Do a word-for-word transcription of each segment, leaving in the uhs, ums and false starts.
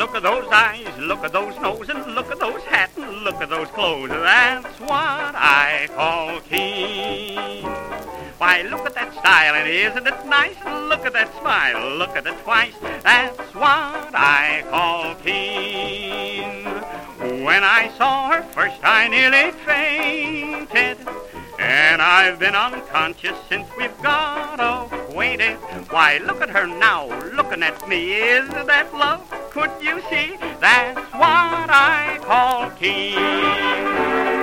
look at those eyes, look at those nose, and look at those hat, and look at those clothes. That's what I call keen. Why, look at that style, and isn't it nice? Look at that smile, look at it twice. That's what I call keen. When I saw her first, I nearly fainted, and I've been unconscious since we've got acquainted. Why, look at her now, looking at me. Is that love? Could you see? That's what I call keen.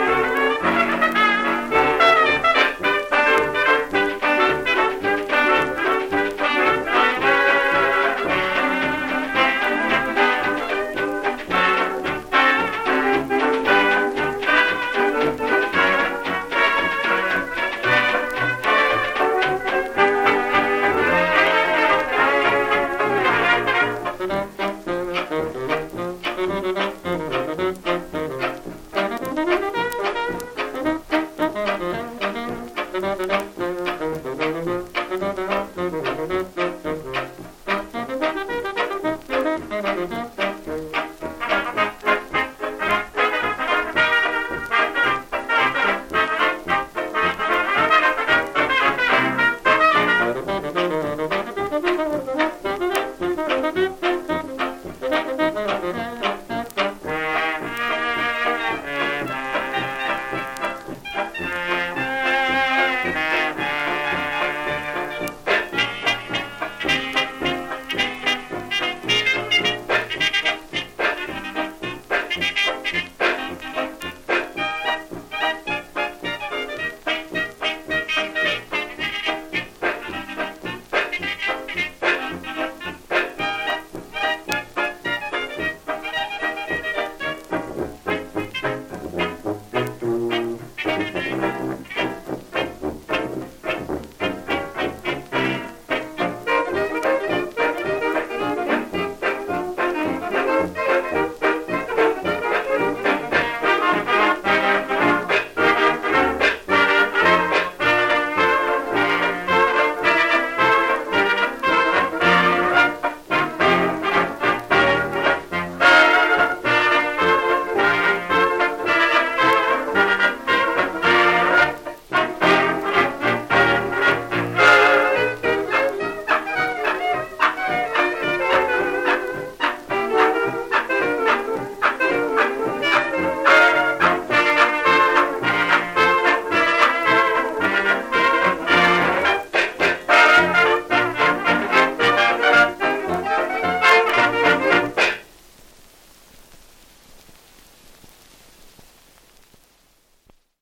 Thank you.